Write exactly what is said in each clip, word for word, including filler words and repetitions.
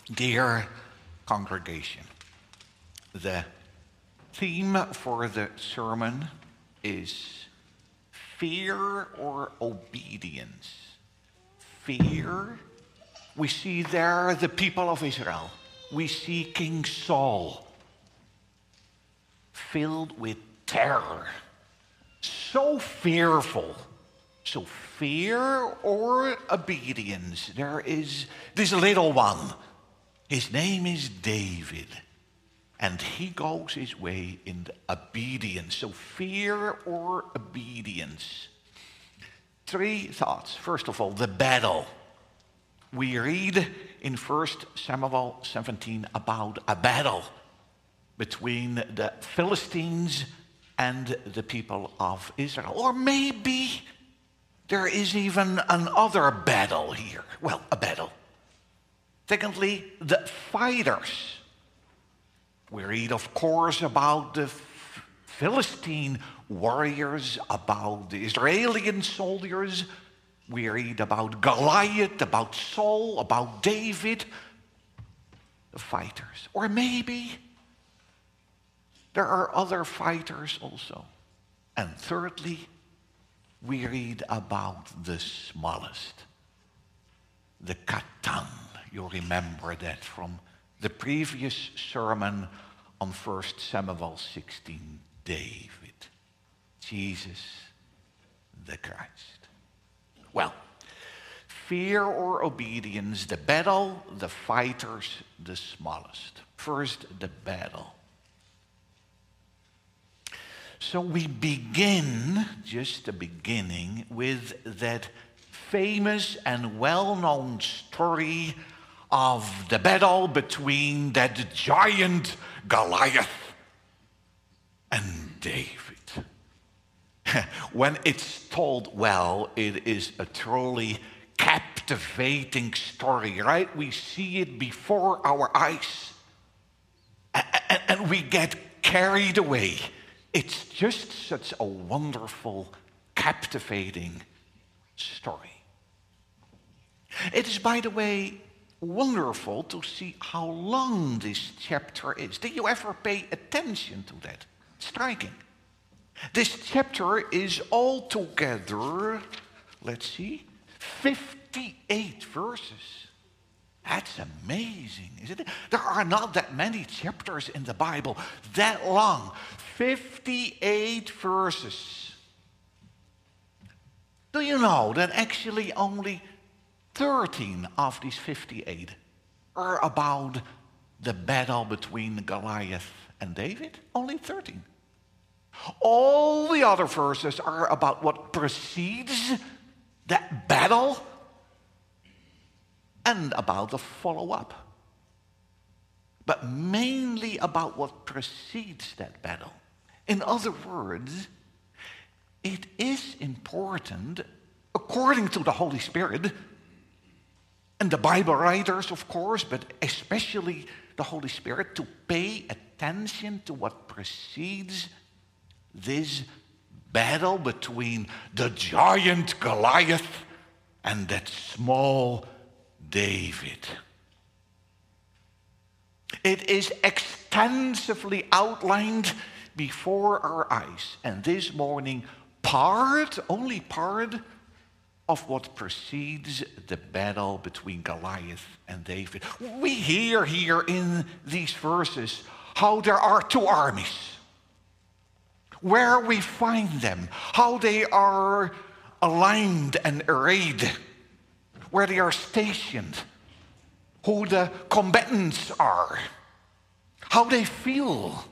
Dear congregation, the theme for the sermon is fear or obedience. Fear. We see there the people of Israel. We see King Saul filled with terror, so fearful. So fear or obedience. There is this little one. His name is David. And he goes his way in obedience. So fear or obedience. Three thoughts. First of all, the battle. We read in First Samuel seventeen about a battle between the Philistines and the people of Israel. Or maybe there is even another battle here. Well, a battle. Secondly, the fighters. We read, of course, about the Philistine warriors, about the Israeli soldiers. We read about Goliath, about Saul, about David, the fighters. Or maybe there are other fighters also. And thirdly, we read about the smallest, the Katan. You remember that from the previous sermon on First Samuel sixteen, David, Jesus the Christ. Well, fear or obedience, the battle, the fighters, the smallest. First, the battle. So we begin, just the beginning, with that famous and well-known story of the battle between that giant Goliath and David. When it's told well, it is a truly captivating story, right? We see it before our eyes, and we get carried away. It's just such a wonderful, captivating story. It is, by the way, wonderful to see how long this chapter is. Did you ever pay attention to that? Striking. This chapter is altogether, let's see, fifty-eight verses. That's amazing, isn't it? There are not that many chapters in the Bible that long. fifty-eight verses. Do you know that actually only thirteen of these fifty-eight are about the battle between Goliath and David? Only thirteen. All the other verses are about what precedes that battle and about the follow-up. But mainly about what precedes that battle. In other words, it is important, according to the Holy Spirit, and the Bible writers, of course, but especially the Holy Spirit, to pay attention to what precedes this battle between the giant Goliath and that small David. It is extensively outlined before our eyes. And this morning, part, only part, of what precedes the battle between Goliath and David. We hear here in these verses how there are two armies, where we find them, how they are aligned and arrayed, where they are stationed, who the combatants are, how they feel.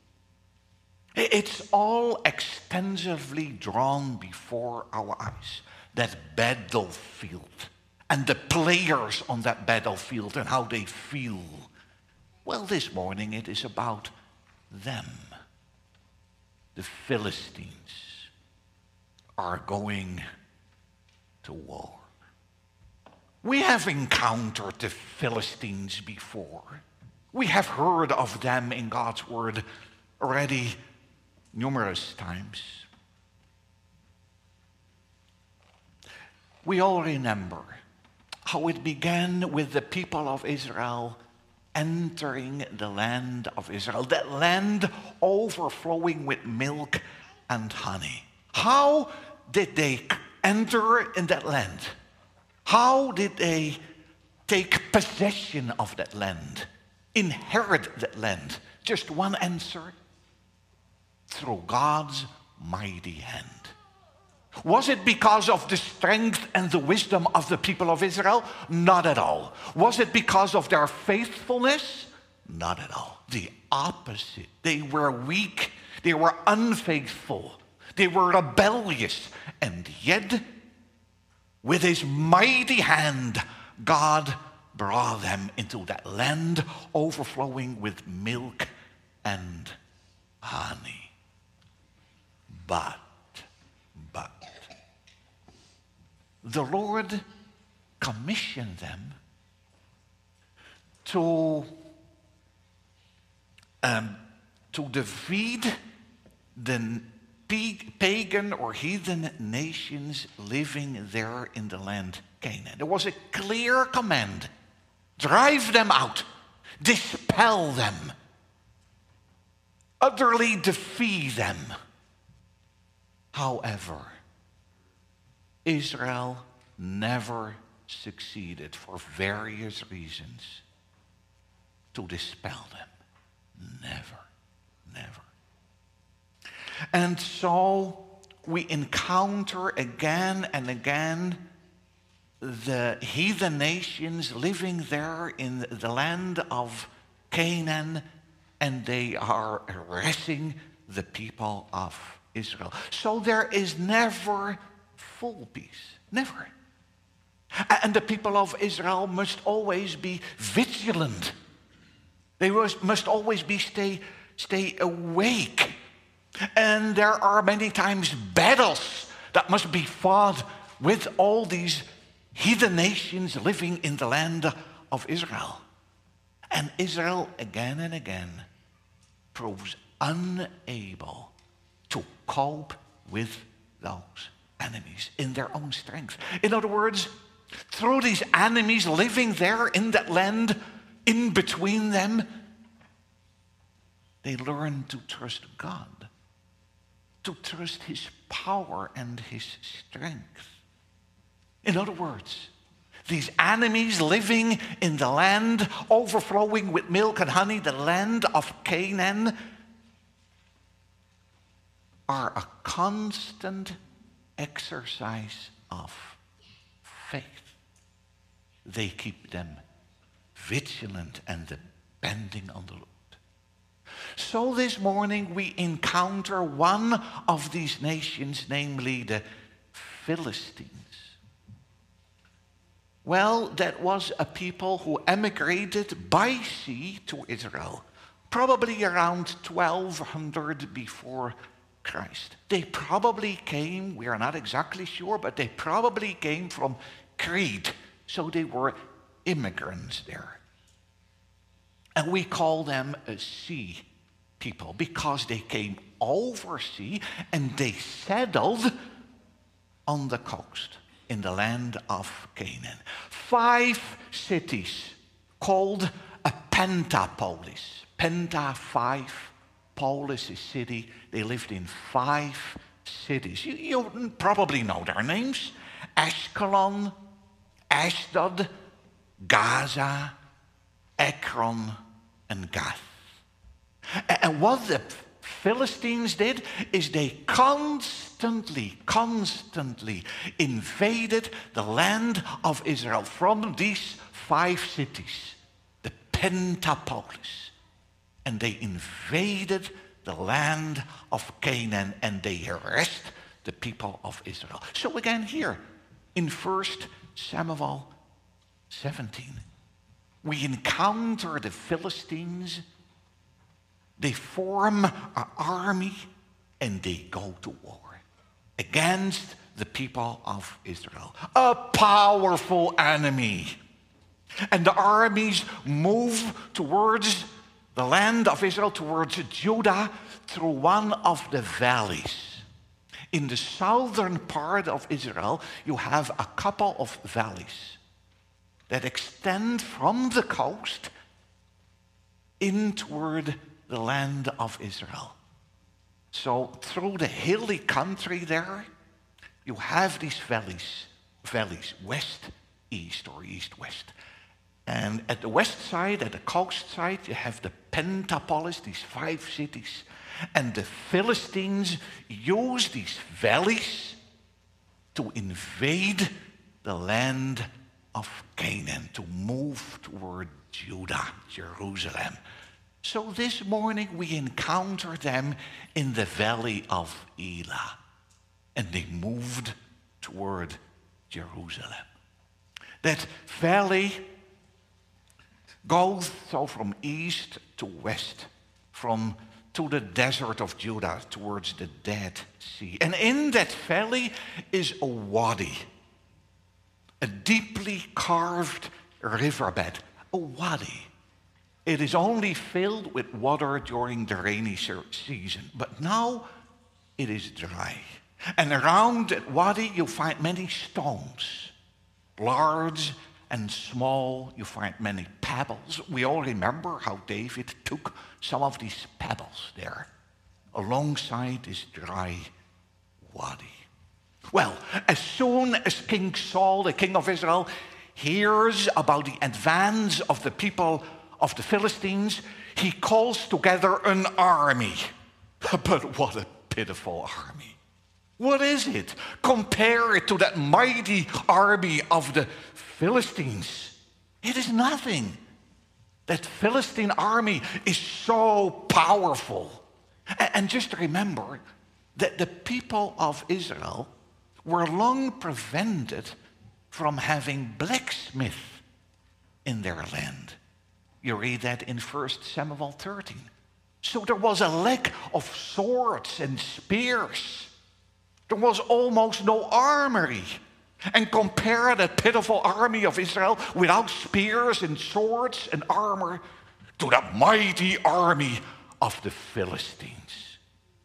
It's all extensively drawn before our eyes. That battlefield and the players on that battlefield and how they feel. Well, this morning it is about them. The Philistines are going to war. We have encountered the Philistines before. We have heard of them in God's word already numerous times. We all remember how it began with the people of Israel entering the land of Israel, that land overflowing with milk and honey. How did they enter in that land? How did they take possession of that land, inherit that land? Just one answer: through God's mighty hand. Was it because of the strength and the wisdom of the people of Israel? Not at all. Was it because of their faithfulness? Not at all. The opposite. They were weak. They were unfaithful. They were rebellious. And yet, with his mighty hand, God brought them into that land overflowing with milk and honey. But, but, the Lord commissioned them to, um, to defeat the pagan or heathen nations living there in the land Canaan. There was a clear command: drive them out, dispel them, utterly defeat them. However, Israel never succeeded, for various reasons, to dispel them. Never, never. And so we encounter again and again the heathen nations living there in the land of Canaan, and they are harassing the people of Israel. So there is never full peace. Never. And the people of Israel must always be vigilant. They must always be stay, stay awake. And there are many times battles that must be fought with all these heathen nations living in the land of Israel. And Israel again and again proves unable to cope with those enemies in their own strength. In other words, through these enemies living there in that land, in between them, they learn to trust God, to trust his power and his strength. In other words, these enemies living in the land overflowing with milk and honey, the land of Canaan, are a constant exercise of faith. They keep them vigilant and depending on the Lord. So this morning we encounter one of these nations, namely the Philistines. Well, that was a people who emigrated by sea to Israel, probably around twelve hundred before Christ. They probably came, we are not exactly sure, but they probably came from Crete. So they were immigrants there. And we call them a sea people because they came over sea and they settled on the coast in the land of Canaan. Five cities called a pentapolis. Penta, five. Polis is city. They lived in five cities. You, you probably know their names. Ashkelon, Ashdod, Gaza, Ekron, and Gath. And what the Philistines did is they constantly, constantly invaded the land of Israel from these five cities, the Pentapolis. And they invaded the land of Canaan and they harassed the people of Israel. So again here in First Samuel seventeen, we encounter the Philistines. They form an army and they go to war against the people of Israel. A powerful enemy. And the armies move towards the land of Israel, towards Judah, through one of the valleys. In the southern part of Israel, you have a couple of valleys. that extend from the coast in toward the land of Israel. So through the hilly country there, you have these valleys, valleys, west, east, or east-west. And at the west side, at the coast side, you have the Pentapolis, these five cities. And the Philistines use these valleys to invade the land of Canaan, to move toward Judah, Jerusalem. So this morning we encounter them in the valley of Elah, and they moved toward Jerusalem. That valley goes so from east to west, from to the desert of Judah towards the Dead Sea. And in that valley is a wadi, a deeply carved riverbed, a wadi. It is only filled with water during the rainy season, but now it is dry. And around that wadi you find many stones, large and small. You find many pebbles. We all remember how David took some of these pebbles there alongside this dry wadi. Well, as soon as King Saul, the king of Israel, hears about the advance of the people of the Philistines, he calls together an army. But what a pitiful army. What is it? Compare it to that mighty army of the Philistines. It is nothing. That Philistine army is so powerful. And just remember that the people of Israel were long prevented from having blacksmith in their land. You read that in First Samuel thirteen. So there was a lack of swords and spears. There was almost no armory. And compare that pitiful army of Israel without spears and swords and armor to that mighty army of the Philistines.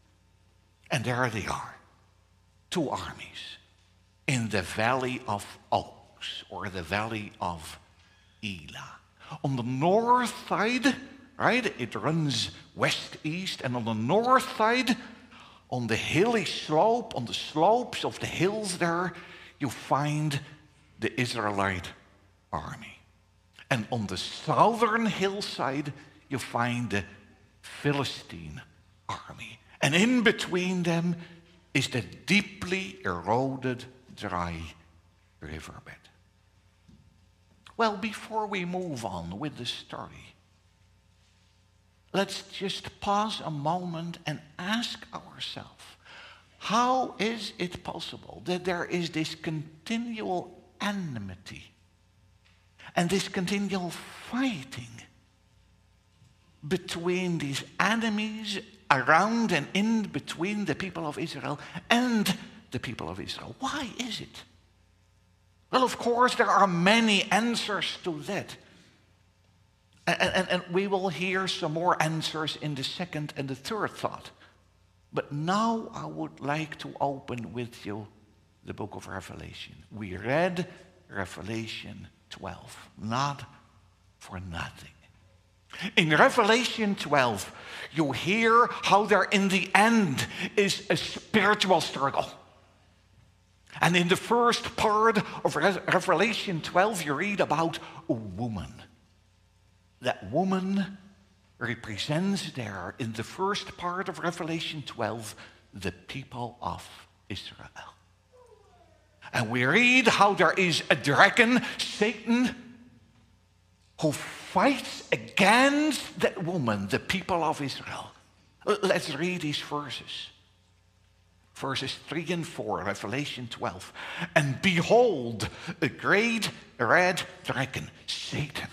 And there they are, two armies in the valley of Oaks, or the valley of Elah. On the north side, right, it runs west-east, and on the north side, on the hilly slope, on the slopes of the hills there, you find the Israelite army. And on the southern hillside, you find the Philistine army. And in between them is the deeply eroded, dry riverbed. Well, before we move on with the story, let's just pause a moment and ask ourselves, how is it possible that there is this continual enmity and this continual fighting between these enemies around and in between the people of Israel and the people of Israel? Why is it? Well, of course, there are many answers to that. And, and, and we will hear some more answers in the second and the third thought. But now I would like to open with you the book of Revelation. We read Revelation twelve, not for nothing. In Revelation twelve, you hear how there in the end is a spiritual struggle. And in the first part of Revelation twelve, you read about a woman. That woman represents there in the first part of Revelation twelve the people of Israel. And we read how there is a dragon, Satan, who fights against that woman, the people of Israel. Let's read these verses. Verses three and four, Revelation twelve. And behold, a great red dragon, Satan.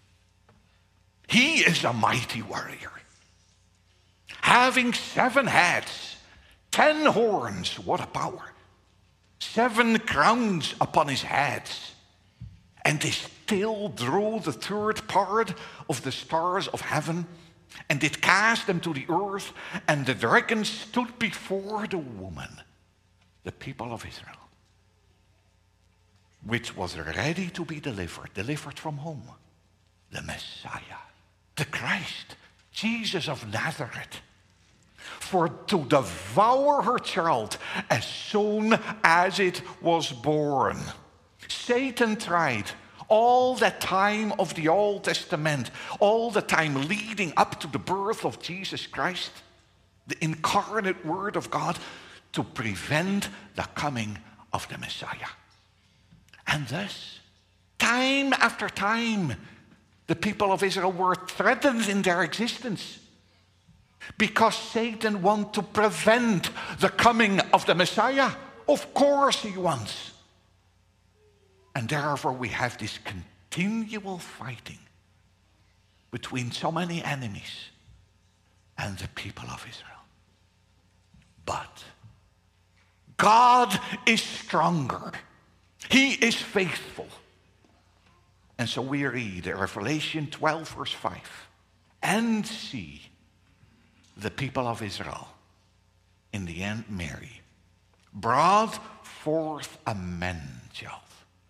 He is a mighty warrior, having seven heads, ten horns, what a power, seven crowns upon his heads, and they still drew the third part of the stars of heaven, and did cast them to the earth, and the dragon stood before the woman, the people of Israel. which was ready to be delivered. Delivered from whom? The Messiah, the Christ, Jesus of Nazareth. For to devour her child as soon as it was born. Satan tried all the time of the Old Testament, all the time leading up to the birth of Jesus Christ, the incarnate Word of God, to prevent the coming of the Messiah. And thus, time after time, the people of Israel were threatened in their existence because Satan wants to prevent the coming of the Messiah. Of course he wants. And therefore we have this continual fighting between so many enemies and the people of Israel. But God is stronger. He is faithful. And so we read Revelation twelve verse five. And see the people of Israel, in the end Mary, brought forth a man-child.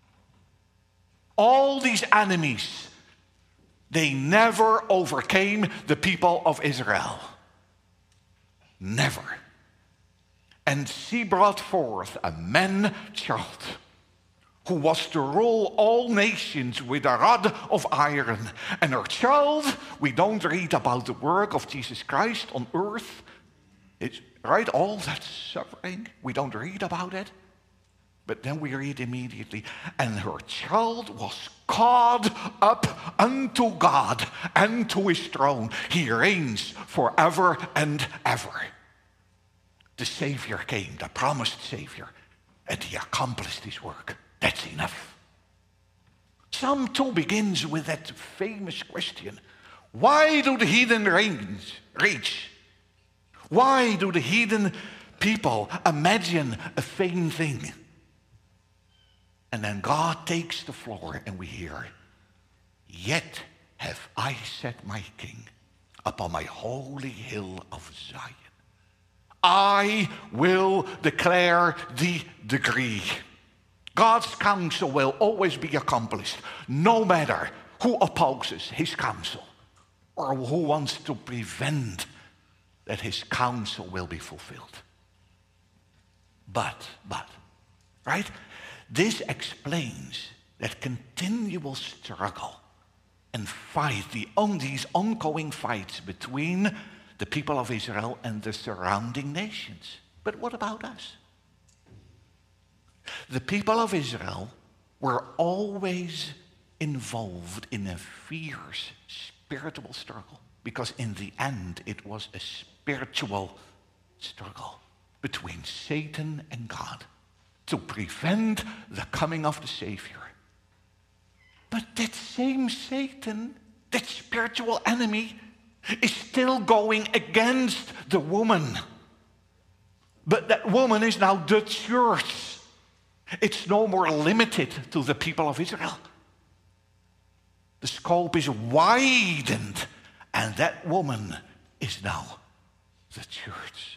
All these enemies, they never overcame the people of Israel. Never. And she brought forth a man-child who was to rule all nations with a rod of iron. And her child, we don't read about the work of Jesus Christ on earth. It's right, all that suffering, we don't read about it. But then we read immediately, and her child was caught up unto God and to his throne. He reigns forever and ever. The Savior came, the promised Savior, and he accomplished his work. That's enough. Psalm two begins with that famous question. Why do the heathen rage? Why do the heathen people imagine a vain thing? And then God takes the floor and we hear, yet have I set my king upon my holy hill of Zion. I will declare the decree. God's counsel will always be accomplished, no matter who opposes his counsel or who wants to prevent that his counsel will be fulfilled. But, but, right? This explains that continual struggle and fight, the on, these ongoing fights between the people of Israel and the surrounding nations. But what about us? The people of Israel were always involved in a fierce spiritual struggle, because in the end it was a spiritual struggle between Satan and God to prevent the coming of the Savior. But that same Satan, that spiritual enemy, is still going against the woman. But that woman is now the church. It's no more limited to the people of Israel. The scope is widened, and that woman is now the church.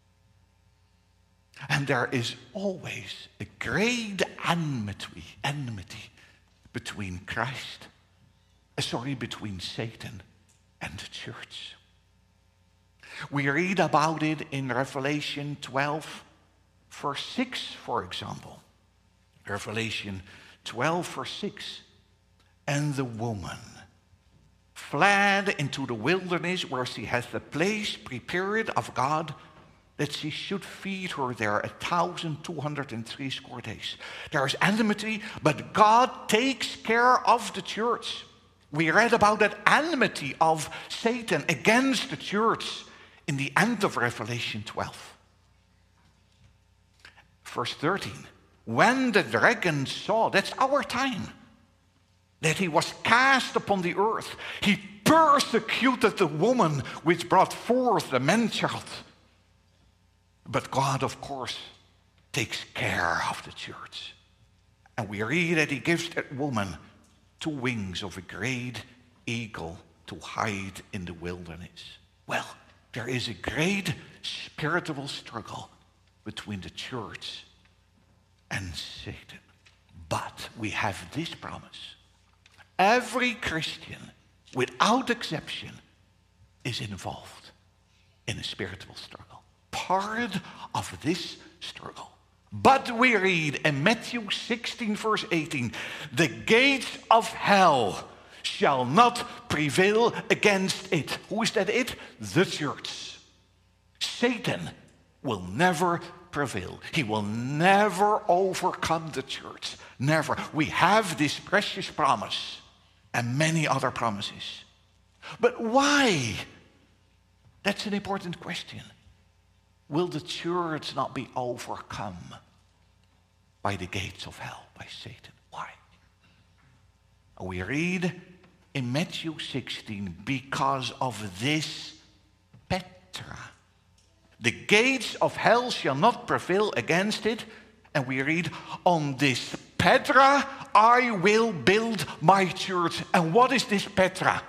And there is always a great enmity, enmity between Christ, uh, sorry, between Satan and the church. We read about it in Revelation twelve, verse six, for example. Revelation twelve, verse six. And the woman fled into the wilderness where she has the place prepared of God, that she should feed her there a thousand two hundred and three score days. There is enmity, but God takes care of the church. We read about that enmity of Satan against the church in the end of Revelation twelve. Verse thirteen. When the dragon saw, that's our time, that he was cast upon the earth, he persecuted the woman which brought forth the man-child. But God, of course, takes care of the church. And we read that he gives that woman two wings of a great eagle to hide in the wilderness. Well, there is a great spiritual struggle between the church and Satan. But we have this promise. Every Christian, without exception, is involved in a spiritual struggle. Part of this struggle. But we read in Matthew sixteen, verse eighteen, the gates of hell shall not prevail against it. Who is that it? The church. Satan will never prevail. He will never overcome the church. Never. We have this precious promise and many other promises. But why? That's an important question. Will the church not be overcome by the gates of hell, by Satan? Why? We read in Matthew sixteen, because of this Petra. The gates of hell shall not prevail against it. And we read, on this Petra I will build my church. And what is this Petra?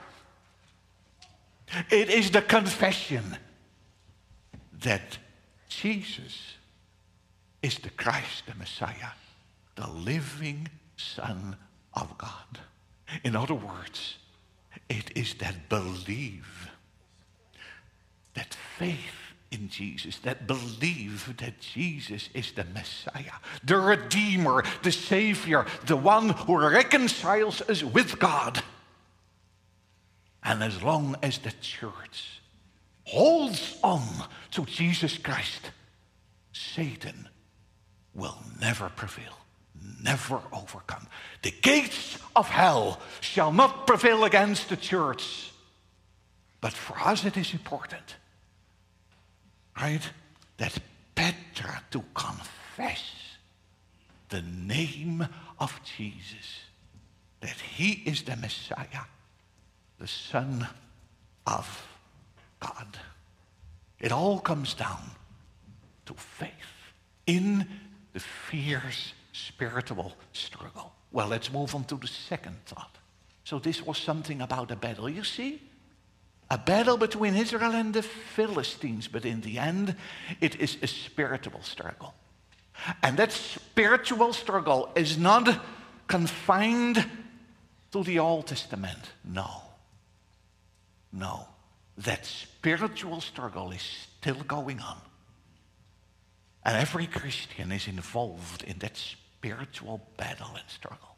It is the confession that Jesus is the Christ, the Messiah, the living Son of God. In other words, it is that belief, that faith in Jesus, that belief that Jesus is the Messiah, the Redeemer, the Savior, the one who reconciles us with God. And as long as the church holds on to Jesus Christ, Satan will never prevail, never overcome. The gates of hell shall not prevail against the church. But for us it is important, right, that Petra to confess the name of Jesus, that he is the Messiah, the Son of God. It all comes down to faith in the fierce spiritual struggle. Well, let's move on to the second thought. So this was something about a battle. You see, a battle between Israel and the Philistines, but in the end, it is a spiritual struggle. And that spiritual struggle is not confined to the Old Testament. No. No. That spiritual struggle is still going on. And every Christian is involved in that spiritual battle and struggle.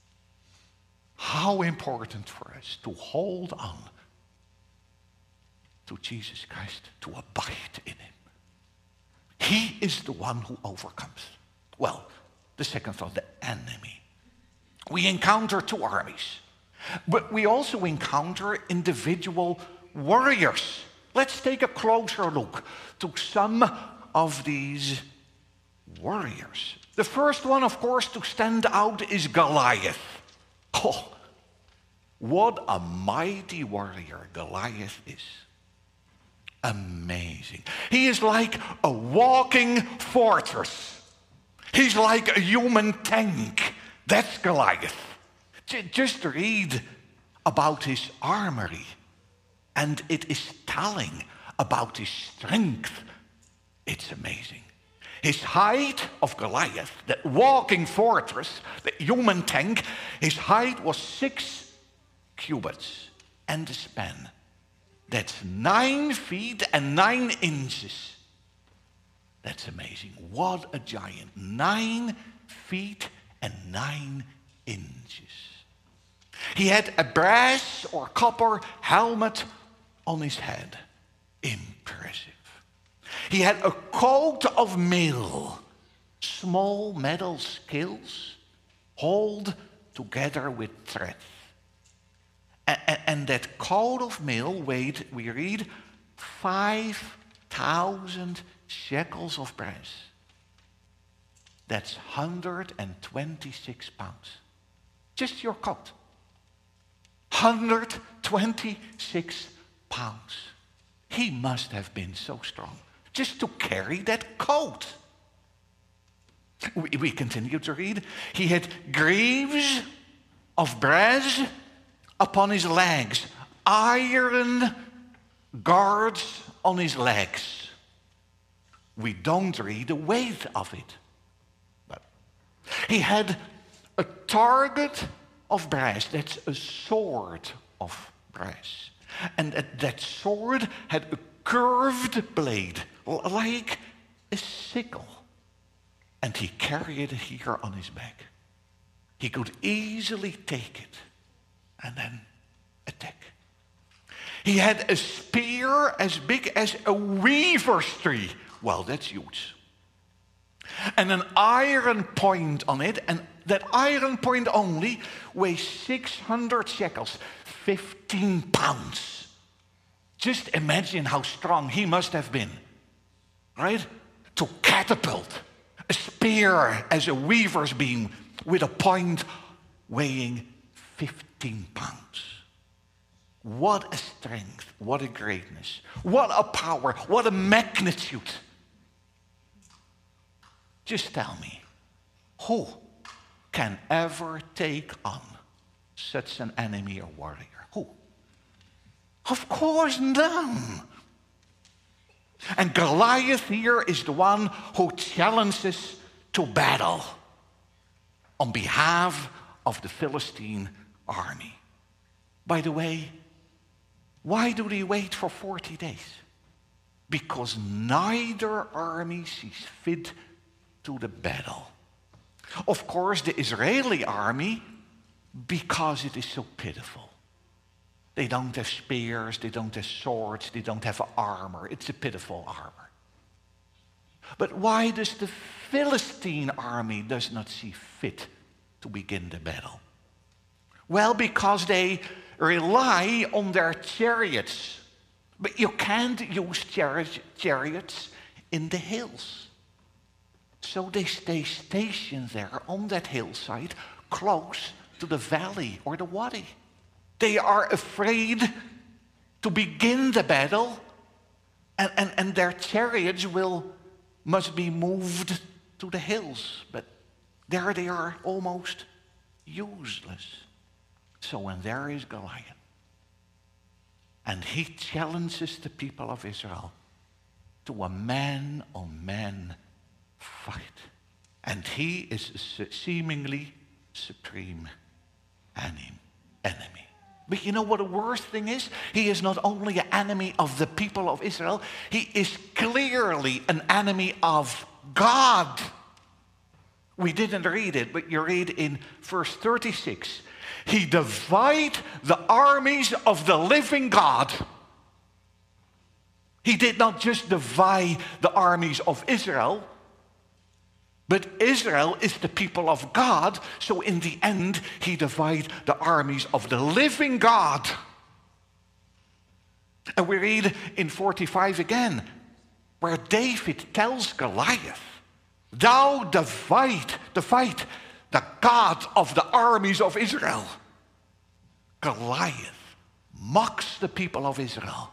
How important for us to hold on to Jesus Christ, to abide in him. He is the one who overcomes. Well, the second thought, the enemy. We encounter two armies, but we also encounter individual warriors. Let's take a closer look to some of these warriors. The first one, of course, to stand out is Goliath. Oh, what a mighty warrior Goliath is. Amazing. He is like a walking fortress. He's like a human tank. That's Goliath. Just read about his armory, and it is telling about his strength. It's amazing. His height of Goliath, that walking fortress, the human tank, his height was six cubits, and the span, that's nine feet and nine inches. That's amazing. What a giant. Nine feet and nine inches. He had a brass or copper helmet on his head. Impressive. He had a coat of mail, small metal scales, hauled together with thread. And, and that coat of mail weighed, we read, five thousand shekels of brass. That's one hundred twenty-six pounds. Just your coat. one hundred twenty-six pounds. He must have been so strong just to carry that coat. We, we continue to read. He had greaves of brass upon his legs, iron guards on his legs. We don't read the weight of it. But he had a target of brass. That's a sword of brass. And that, that sword had a curved blade, like a sickle. And he carried it here on his back. He could easily take it and then attack. He had a spear as big as a weaver's tree. Well, that's huge. And an iron point on it, and that iron point only weighs six hundred shekels, fifteen pounds. Just imagine how strong he must have been, right? To catapult a spear as a weaver's beam with a point weighing fifteen pounds. What a strength, what a greatness, what a power, what a magnitude. Just tell me, who can ever take on such an enemy or warrior? Who? Of course, none. And Goliath here is the one who challenges to battle on behalf of the Philistine army. By the way, why do they wait for forty days? Because neither army sees fit to the battle. Of course, the Israeli army, because it is so pitiful. They don't have spears, they don't have swords, they don't have armor. It's a pitiful armor. But why does the Philistine army does not see fit to begin the battle? Well, because they rely on their chariots. But you can't use chariots in the hills. So they stay stationed there on that hillside, close to the valley or the wadi. They are afraid to begin the battle, and, and, and their chariots will must be moved to the hills. But there they are almost useless. So when there is Goliath, and he challenges the people of Israel to a man-on-man fight. And he is a seemingly supreme enemy. But you know what the worst thing is? He is not only an enemy of the people of Israel, he is clearly an enemy of God. We didn't read it, but you read in verse thirty-six. He divided the armies of the living God. He did not just divide the armies of Israel, but Israel is the people of God, so in the end, he divided the armies of the living God. And we read in forty-five again, where David tells Goliath, "Thou divide, divide the God of the armies of Israel." Goliath mocks the people of Israel.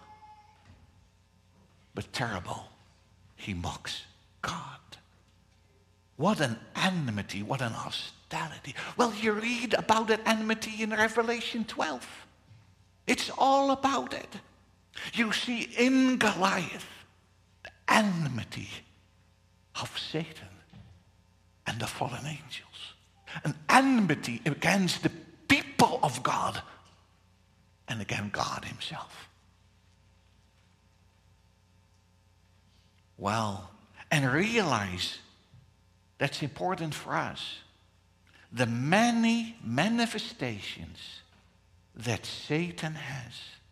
But terrible, he mocks God. What an enmity, what an hostility. Well, you read about that enmity in Revelation twelve. It's all about it. You see in Goliath the enmity of Satan and the fallen angels. An enmity against the people of God and against God himself. Well, and realize that's important for us. The many manifestations that Satan has.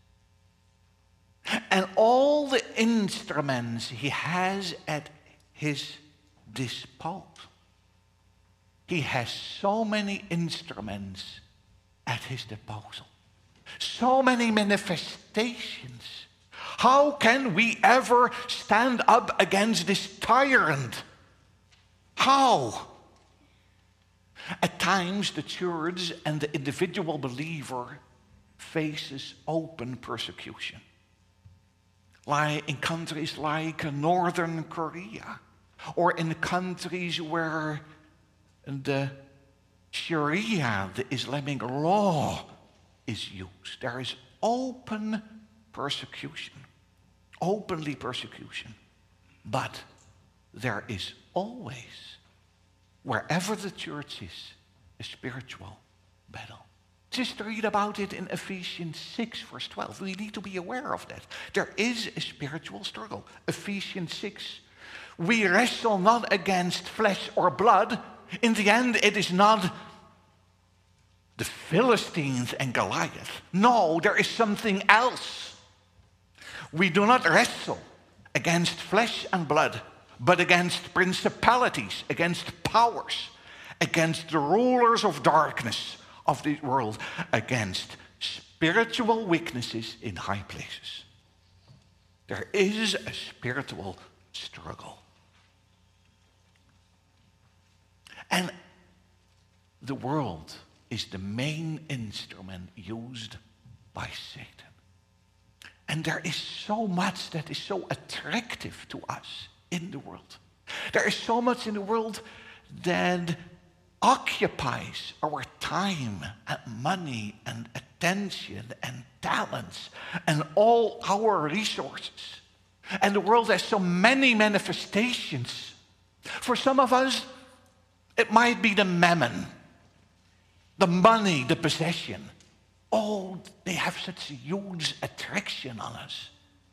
And all the instruments he has at his disposal. He has so many instruments at his disposal. So many manifestations. How can we ever stand up against this tyrant? How? At times the church and the individual believer faces open persecution. Like in countries like Northern Korea, or in countries where the Sharia, the Islamic law, is used. There is open persecution, openly persecution. But there is always, wherever the church is, a spiritual battle. Just read about it in Ephesians six, verse twelve. We need to be aware of that. There is a spiritual struggle. Ephesians six. We wrestle not against flesh or blood. In the end, it is not the Philistines and Goliath. No, there is something else. We do not wrestle against flesh and blood, but against principalities, against powers, against the rulers of darkness of this world, against spiritual weaknesses in high places. There is a spiritual struggle. And the world is the main instrument used by Satan. And there is so much that is so attractive to us in the world. There is so much in the world that occupies our time and money and attention and talents and all our resources. And the world has so many manifestations. For some of us, it might be the mammon, the money, the possession. Oh, they have such a huge attraction on us.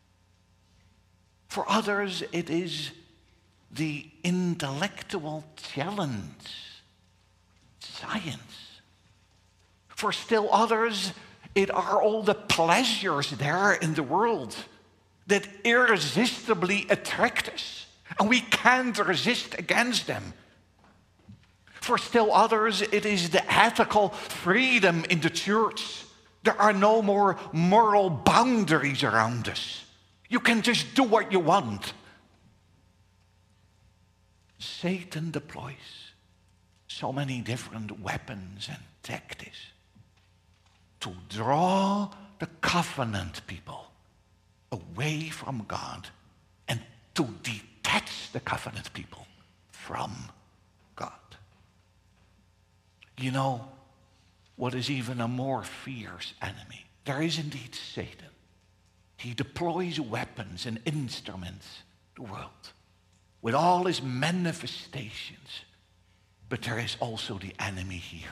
For others, it is the intellectual challenge, science. For still others, it are all the pleasures there in the world that irresistibly attract us, and we can't resist against them. For still others, it is the ethical freedom in the church. There are no more moral boundaries around us. You can just do what you want. Satan deploys so many different weapons and tactics to draw the covenant people away from God and to detach the covenant people from God. You know what is even a more fierce enemy? There is indeed Satan. He deploys weapons and instruments in the world with all his manifestations. But there is also the enemy here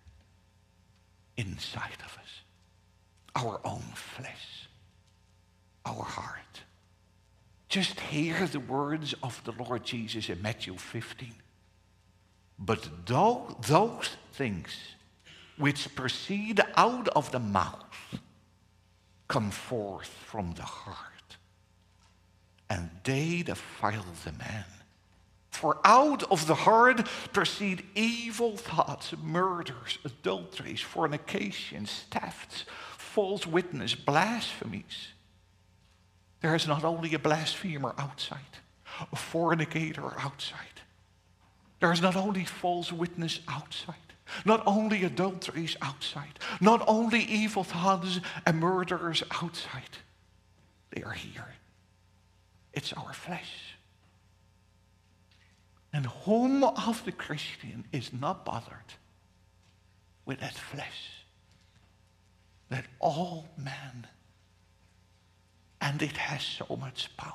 inside of us. Our own flesh, our heart. Just hear the words of the Lord Jesus in Matthew fifteen. But though those things which proceed out of the mouth come forth from the heart, and they defile the man. For out of the heart proceed evil thoughts, murders, adulteries, fornications, thefts, false witness, blasphemies. There is not only a blasphemer outside, a fornicator outside. There is not only false witness outside, not only adulteries outside, not only evil thoughts and murderers outside. They are here. It's our flesh. And whom of the Christian is not bothered with that flesh? That all man, and it has so much power.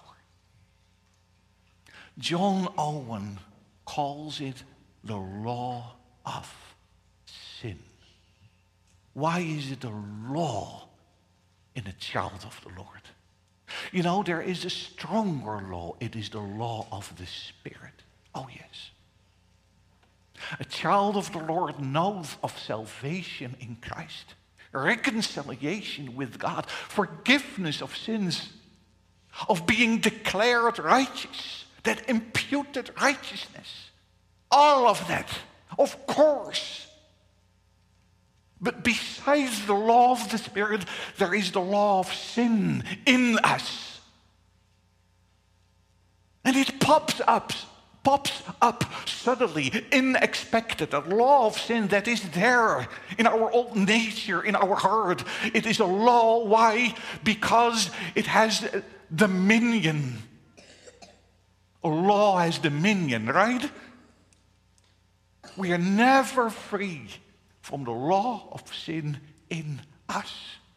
John Owen calls it the law of sin. Why is it a law in a child of the Lord? You know, there is a stronger law. It is the law of the Spirit. Oh, yes. A child of the Lord knows of salvation in Christ, reconciliation with God, forgiveness of sins, of being declared righteous, that imputed righteousness. All of that, of course. But besides the law of the Spirit, there is the law of sin in us. And it pops up. pops up suddenly, unexpected, a law of sin that is there in our old nature, in our heart. It is a law. Why? Because it has dominion. A law has dominion, right? We are never free from the law of sin in us.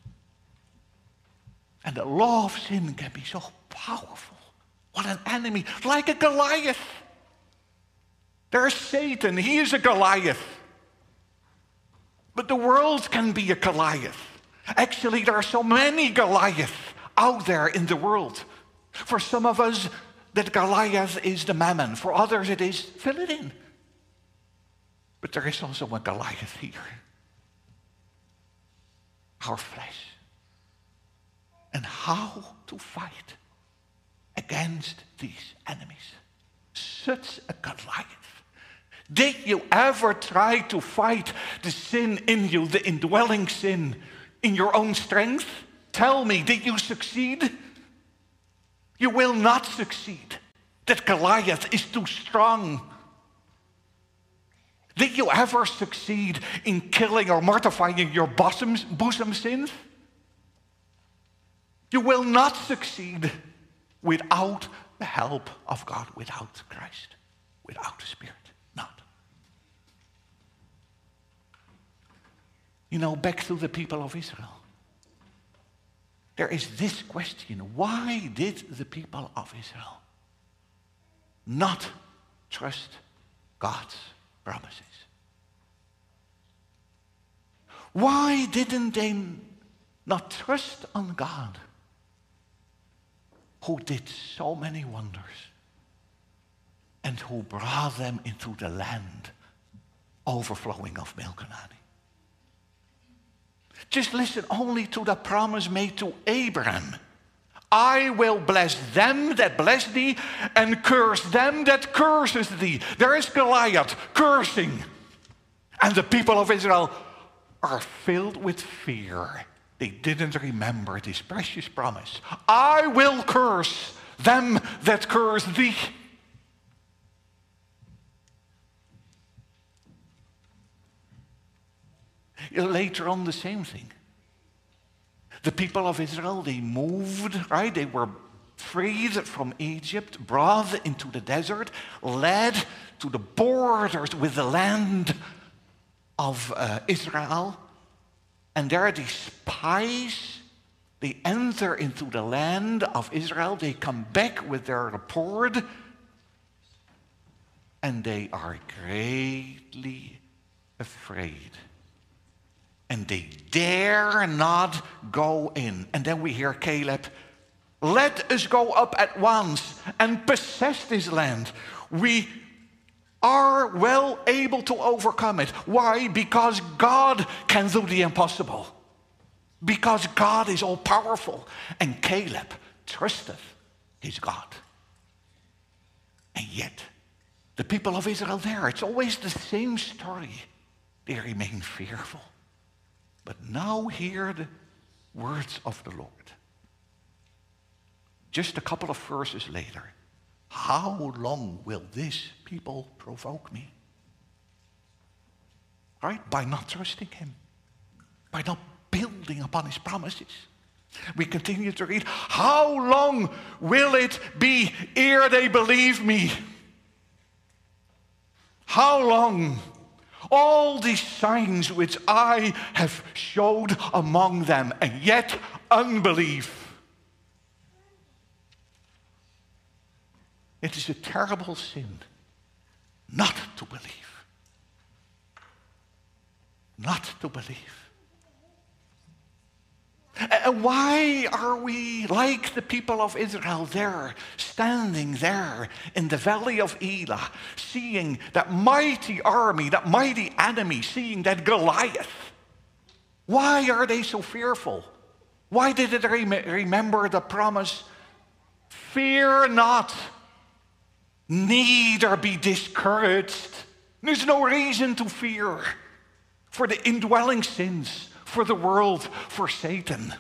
And the law of sin can be so powerful. What an enemy, like a Goliath. There's Satan, he is a Goliath. But the world can be a Goliath. Actually, there are so many Goliaths out there in the world. For some of us, that Goliath is the mammon. For others, it is fill it in. But there is also a Goliath here. Our flesh. And how to fight against these enemies. Such a Goliath. Did you ever try to fight the sin in you, the indwelling sin, in your own strength? Tell me, did you succeed? You will not succeed. That Goliath is too strong. Did you ever succeed in killing or mortifying your bosom, bosom sins? You will not succeed without the help of God, without Christ, without the Spirit. Not. You know, back to the people of Israel. There is this question: why did the people of Israel not trust God's promises? Why didn't they not trust on God, who did so many wonders and who brought them into the land overflowing of milk and honey? Just listen only to the promise made to Abraham. I will bless them that bless thee and curse them that curses thee. There is Goliath cursing. And the people of Israel are filled with fear. They didn't remember this precious promise. I will curse them that curse thee. Later on, the same thing. The people of Israel, they moved, right? They were freed from Egypt, brought into the desert, led to the borders with the land of uh, Israel. And there these spies, they enter into the land of Israel. They come back with their report. And they are greatly afraid. And they dare not go in. And then we hear Caleb, let us go up at once and possess this land. We are well able to overcome it. Why? Because God can do the impossible. Because God is all powerful. And Caleb trusteth his God. And yet, the people of Israel there, it's always the same story. They remain fearful. But now hear the words of the Lord. Just a couple of verses later. How long will this people provoke me? Right? By not trusting him. By not building upon his promises. We continue to read. How long will it be ere they believe me? How long? All these signs which I have showed among them, and yet unbelief. It is a terrible sin not to believe. Not to believe. And why are we like the people of Israel there, standing there in the valley of Elah, seeing that mighty army, that mighty enemy, seeing that Goliath? Why are they so fearful? Why did they remember the promise? Fear not, neither be discouraged. There's no reason to fear for the indwelling sins, for the world, for Satan.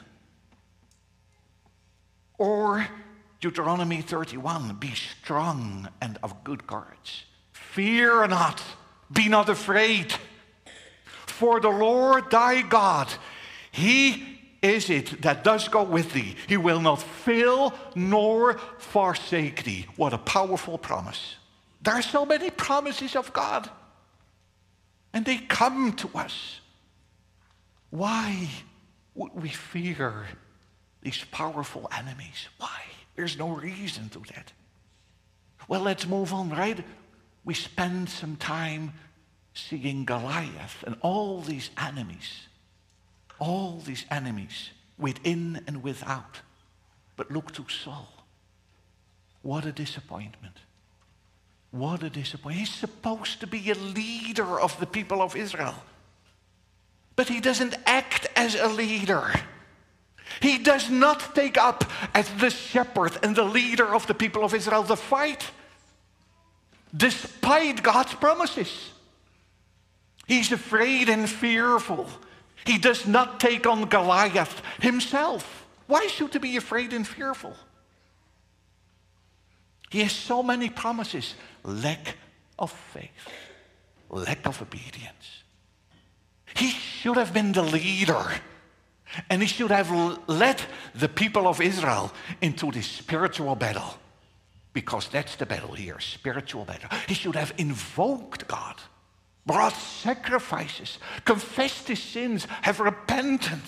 Or Deuteronomy thirty-one, be strong and of good courage. Fear not, be not afraid. For the Lord thy God, he is it that does go with thee. He will not fail nor forsake thee. What a powerful promise. There are so many promises of God. And they come to us. Why would we fear these powerful enemies? Why? There's no reason to that. Well, let's move on, right? We spend some time seeing Goliath and all these enemies, all these enemies within and without. But look to Saul. What a disappointment. What a disappointment. He's supposed to be a leader of the people of Israel. But he doesn't act as a leader. He does not take up as the shepherd and the leader of the people of Israel the fight, despite God's promises. He's afraid and fearful. He does not take on Goliath himself. Why should he be afraid and fearful? He has so many promises. Lack of faith. Lack of obedience. He should have been the leader. And he should have led the people of Israel into this spiritual battle. Because that's the battle here, spiritual battle. He should have invoked God, brought sacrifices, confessed his sins, have repented.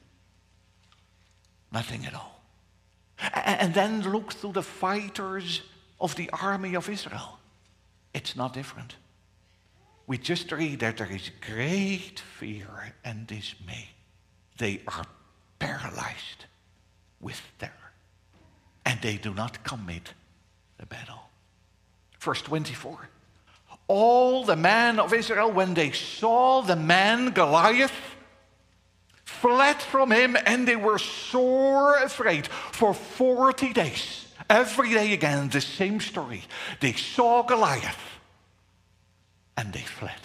Nothing at all. And then look through the fighters of the army of Israel. It's not different. We just read that there is great fear and dismay. They are paralyzed with terror. And they do not commit the battle. Verse twenty-four. All the men of Israel, when they saw the man Goliath, fled from him, and they were sore afraid for forty days. Every day again, the same story. They saw Goliath, and they fled.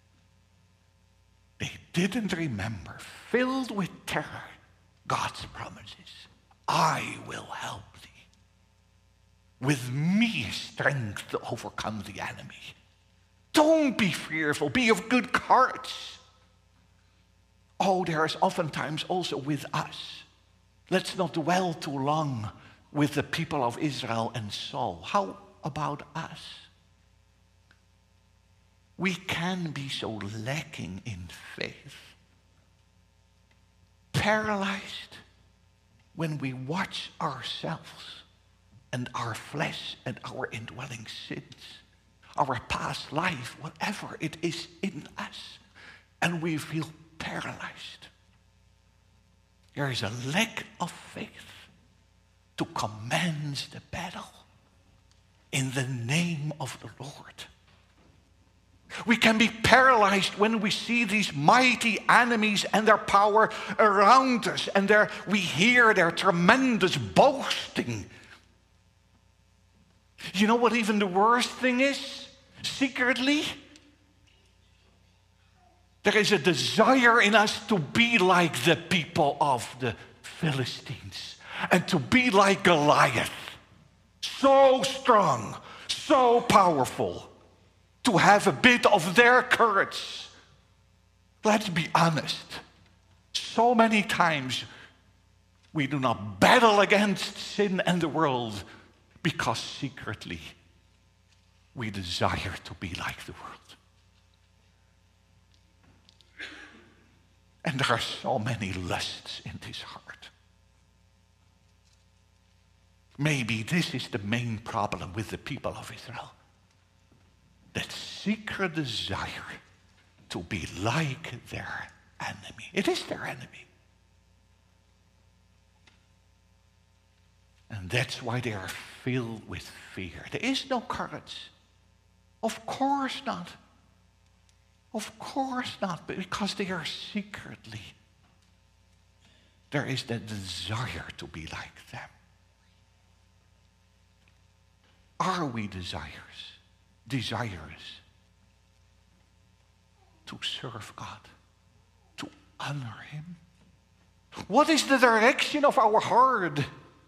They didn't remember, filled with terror, God's promises. I will help thee. With me strength to overcome the enemy. Don't be fearful, be of good courage. Oh, there is oftentimes also with us. Let's not dwell too long with the people of Israel and Saul. How about us? We can be so lacking in faith, paralyzed when we watch ourselves and our flesh and our indwelling sins, our past life, whatever it is in us, and we feel paralyzed. There is a lack of faith to commence the battle in the name of the Lord. We can be paralyzed when we see these mighty enemies and their power around us, and their, we hear their tremendous boasting. You know what even the worst thing is? Secretly, there is a desire in us to be like the people of the Philistines and to be like Goliath. So strong, so powerful, to have a bit of their courage. Let's be honest. So many times we do not battle against sin and the world because secretly we desire to be like the world. And there are so many lusts in this heart. Maybe this is the main problem with the people of Israel. That secret desire to be like their enemy. It is their enemy. And that's why they are filled with fear. There is no courage. Of course not. Of course not, because they are secretly. There is that desire to be like them. Are we desires, desirous to serve God, to honor Him? What is the direction of our heart?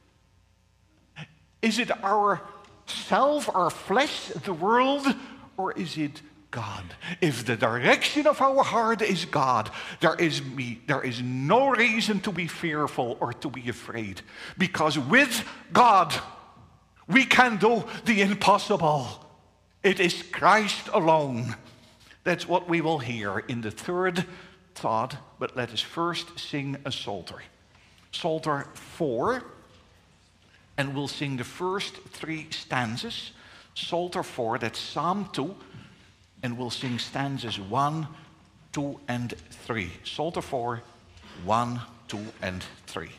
Is it our self, our flesh, the world, or is it God? If the direction of our heart is God, there is me, there is no reason to be fearful or to be afraid. Because with God, we can do the impossible. It is Christ alone. That's what we will hear in the third thought. But let us first sing a psalter. Psalter four. And we'll sing the first three stanzas. Psalter four, that's Psalm two. and we'll sing stanzas one, two, and three. Psalter four, one, two, and three.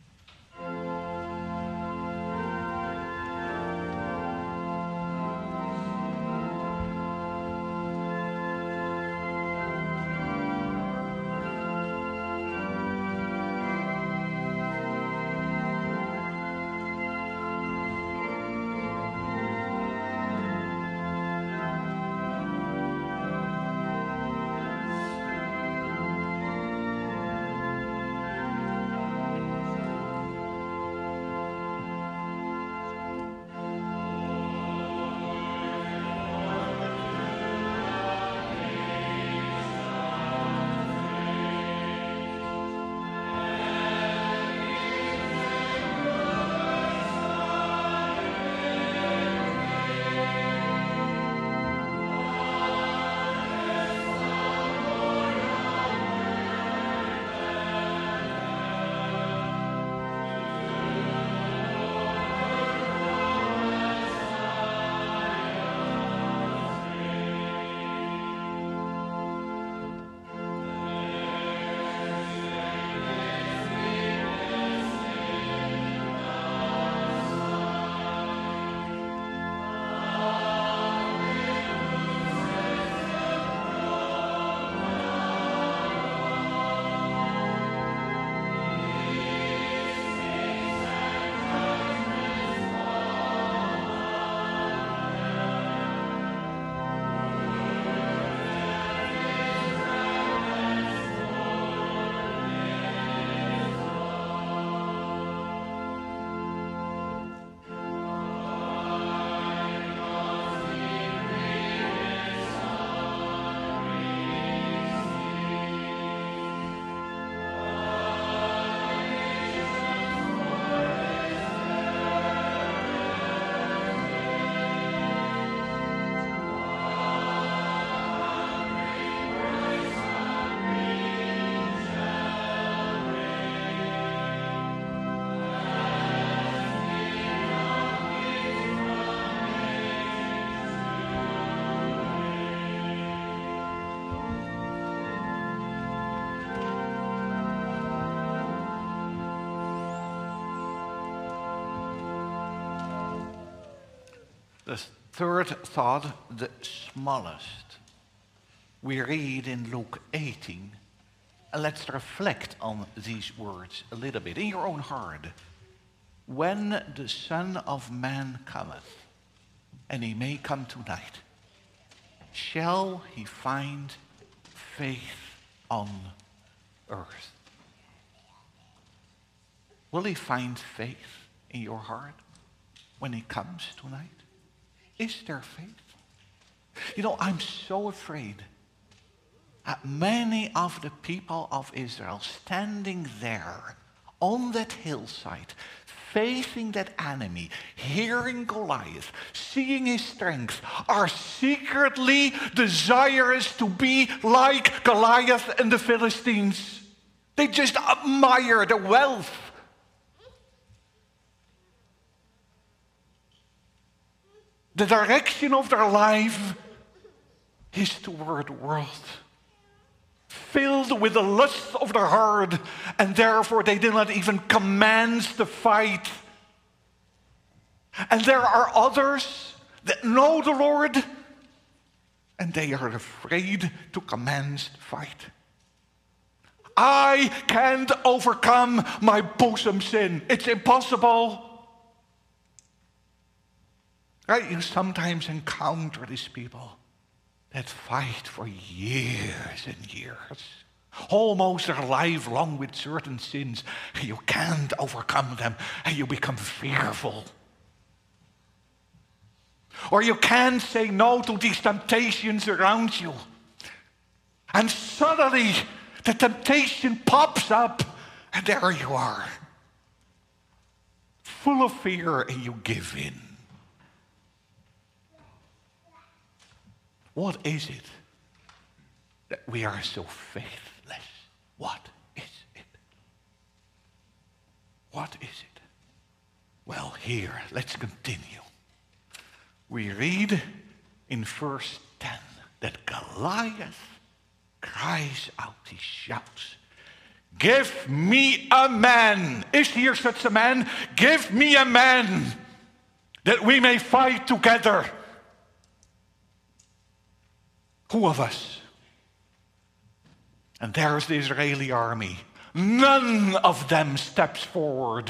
The third thought, the smallest. We read in Luke eighteen, and let's reflect on these words a little bit in your own heart. When the Son of Man cometh, and he may come tonight, shall he find faith on earth? Will he find faith in your heart when he comes tonight? Is there faith? You know, I'm so afraid that many of the people of Israel standing there on that hillside, facing that enemy, hearing Goliath, seeing his strength, are secretly desirous to be like Goliath and the Philistines. They just admire the wealth. The direction of their life is toward the world, filled with the lust of their heart, and therefore they do not even commence the fight. And there are others that know the Lord, and they are afraid to commence the fight. I can't overcome my bosom sin. It's impossible. Right? You sometimes encounter these people that fight for years and years, almost their life long with certain sins. You can't overcome them, and you become fearful. Or you can't say no to these temptations around you. And suddenly the temptation pops up, and there you are, full of fear, and you give in. What is it that we are so faithless? What is it? What is it? Well, here, let's continue. We read in verse ten that Goliath cries out, he shouts, "Give me a man." Is here such a man? Give me a man that we may fight together. Who of us? And there's the Israeli army. None of them steps forward.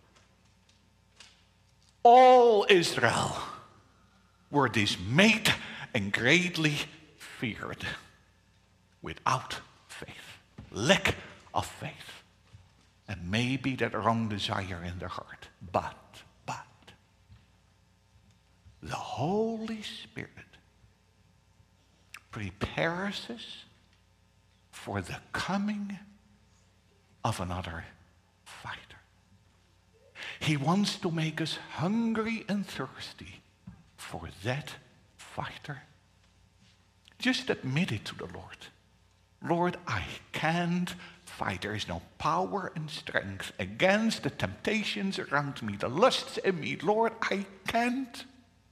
All Israel were dismayed and greatly feared, without faith, lack of faith, and maybe that wrong desire in their heart. But, but, the Holy Spirit prepares us for the coming of another fighter. He wants to make us hungry and thirsty for that fighter. Just admit it to the Lord. Lord, I can't fight. There is no power and strength against the temptations around me, the lusts in me. Lord, I can't.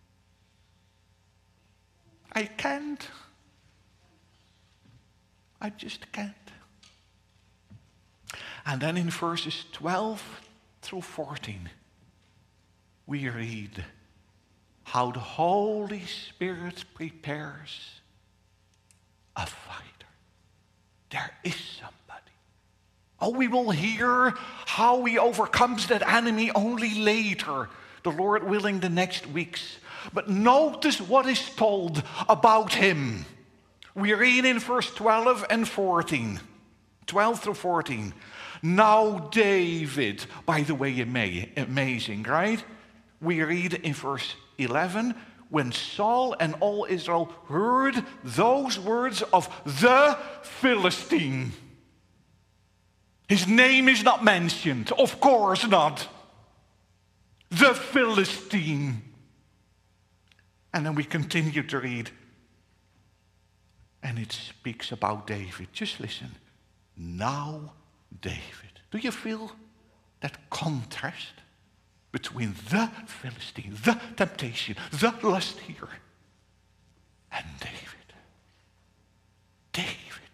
I can't. I just can't. And then in verses twelve through fourteen, we read how the Holy Spirit prepares a fighter. There is somebody. Oh, we will hear how he overcomes that enemy only later, the Lord willing, the next weeks. But notice what is told about him. We read in verse twelve and fourteen. twelve through fourteen. Now David, by the way, amazing, right? We read in verse eleven, when Saul and all Israel heard those words of the Philistine. His name is not mentioned, of course not. The Philistine. And then we continue to read, and it speaks about David. Just listen. Now David. Do you feel that contrast between the Philistine, the temptation, the lust here, and David? David.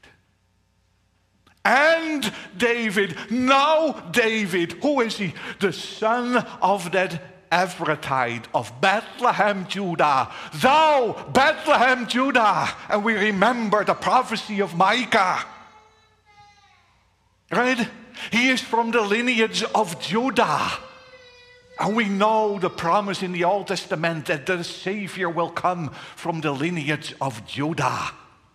And David, now David, who is he? The son of that Ephrathite of Bethlehem, Judah. Thou, Bethlehem, Judah. And we remember the prophecy of Micah. Right? He is from the lineage of Judah. And we know the promise in the Old Testament that the Savior will come from the lineage of Judah.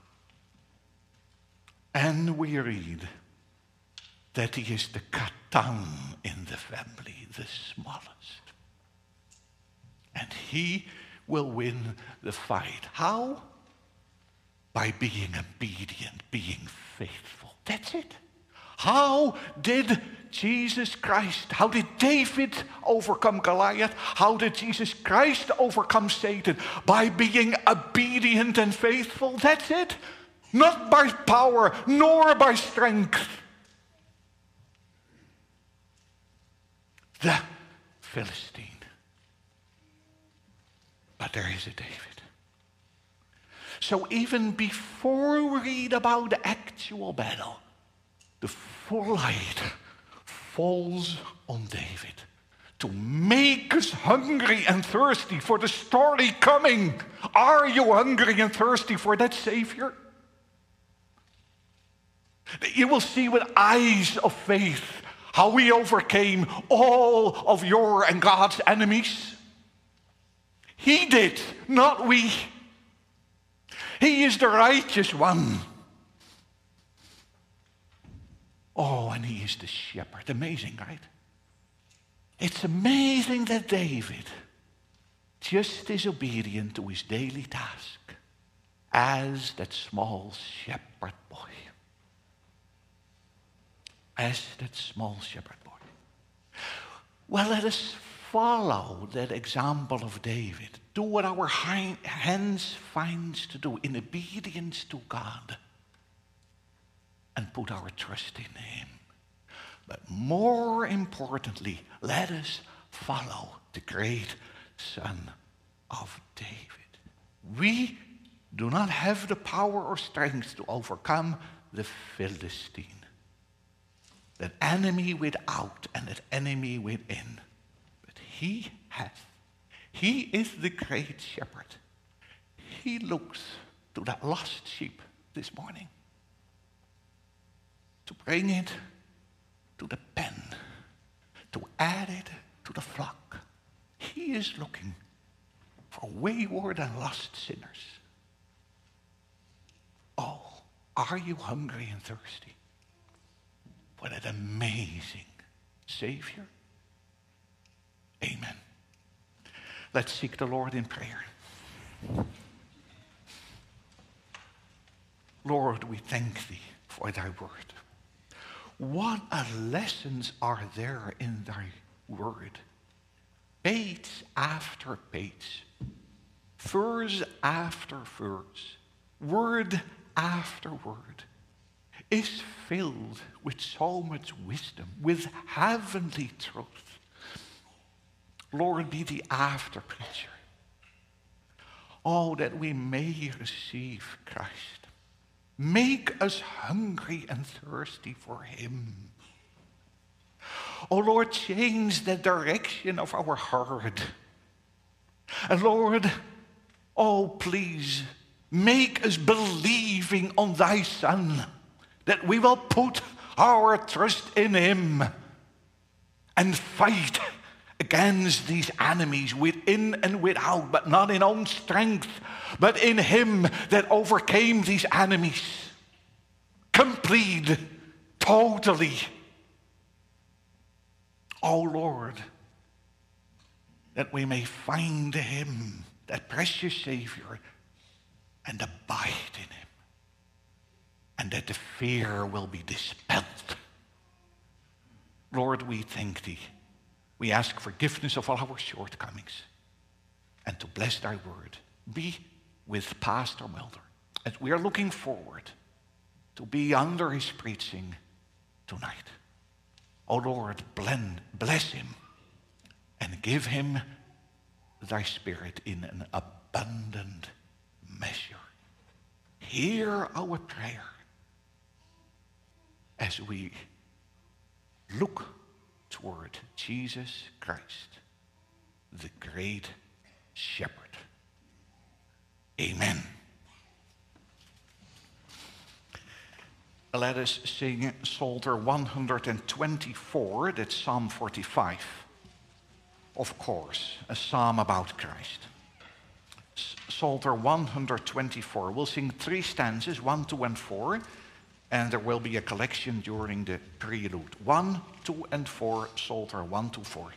And we read that he is the katan in the family, the smallest. And he will win the fight. How? By being obedient, being faithful. That's it. How did Jesus Christ, how did David overcome Goliath? How did Jesus Christ overcome Satan? By being obedient and faithful. That's it. Not by power, nor by strength. The Philistine. But there is a David. So even before we read about the actual battle, the full light falls on David to make us hungry and thirsty for the story coming. Are you hungry and thirsty for that Savior? You will see with eyes of faith how we overcame all of your and God's enemies. He did, not we. He is the righteous one. Oh, and he is the shepherd. Amazing, right? It's amazing that David just is obedient to his daily task as that small shepherd boy. As that small shepherd boy. Well, let us follow that example of David. Do what our hands finds to do in obedience to God. And put our trust in him. But more importantly, let us follow the great Son of David. We do not have the power or strength to overcome the Philistine. That enemy without and that enemy within. But he has. He is the great shepherd. He looks to that lost sheep this morning to bring it to the pen, to add it to the flock. He is looking for wayward and lost sinners. Oh, are you hungry and thirsty for that amazing Savior? Amen. Let's seek the Lord in prayer. Lord, we thank thee for thy word. What a lessons are there in thy word. Page after page, verse after verse, word after word is filled with so much wisdom, with heavenly truth. Lord, be the after preacher. Oh, that we may receive Christ. Make us hungry and thirsty for him. Oh Lord, change the direction of our heart. And Lord, oh please, make us believing on thy Son, that we will put our trust in him and fight against these enemies within and without, but not in own strength, but in him that overcame these enemies. Complete, totally. Oh Lord, that we may find him, that precious Savior, and abide in him. And that the fear will be dispelled. Lord, we thank thee. We ask forgiveness of all our shortcomings. And to bless thy word. Be with Pastor Mulder. As we are looking forward to be under his preaching tonight. Oh Lord, bless him and give him thy Spirit in an abundant measure. Hear our prayer as we look toward Jesus Christ, the great shepherd. Amen. Let us sing Psalter one hundred twenty-four, that's Psalm forty-five. Of course, a psalm about Christ. Psalter one hundred twenty-four. We'll sing three stanzas, one, two, and four, and there will be a collection during the prelude. One, two, and four, Psalter one to four.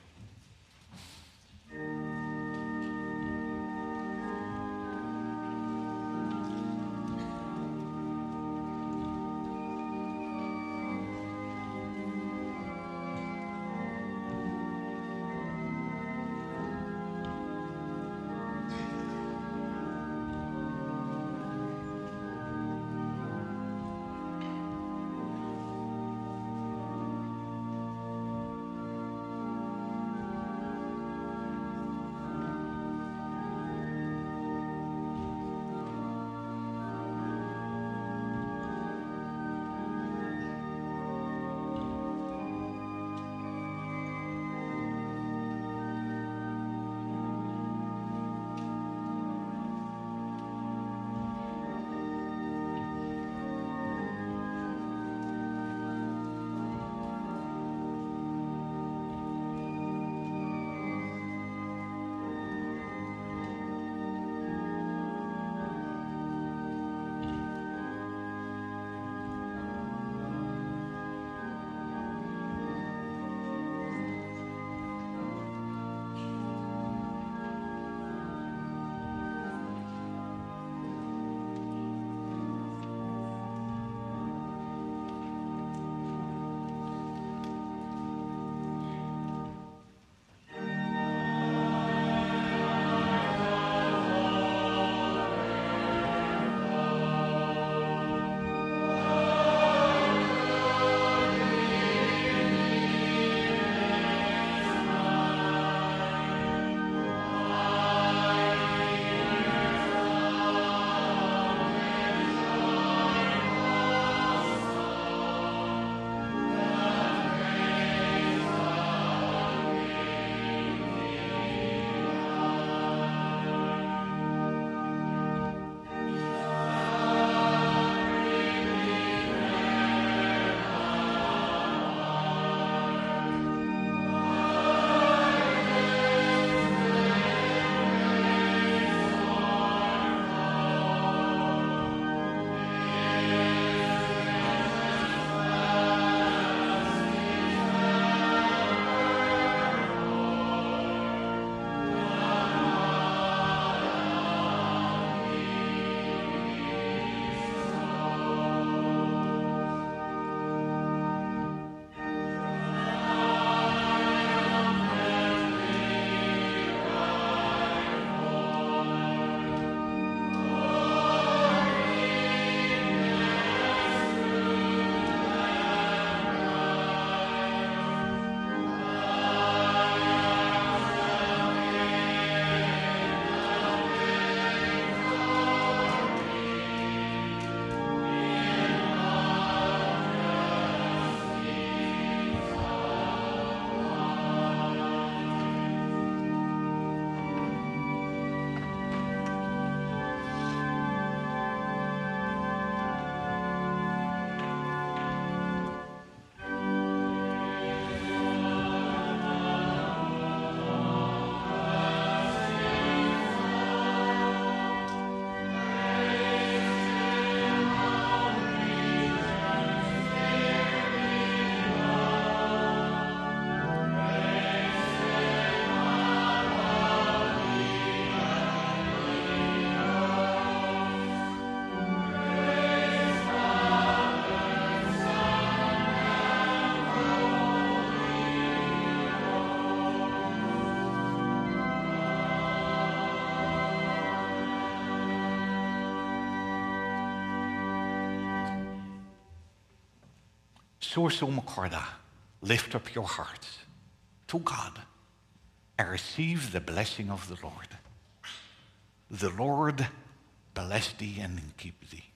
So, so, Macorda, lift up your hearts to God and receive the blessing of the Lord. The Lord bless thee and keep thee.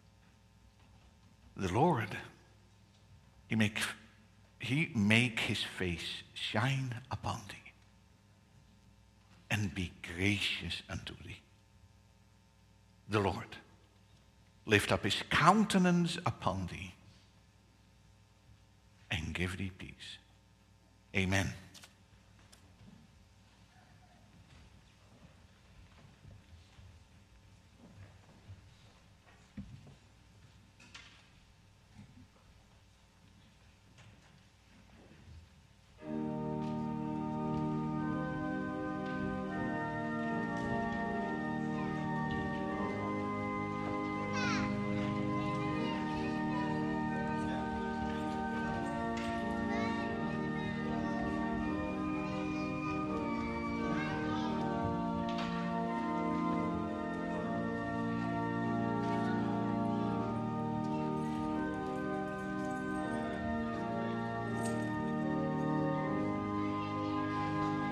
The Lord, he make, he make his face shine upon thee and be gracious unto thee. The Lord lift up his countenance upon thee and give thee peace. Amen.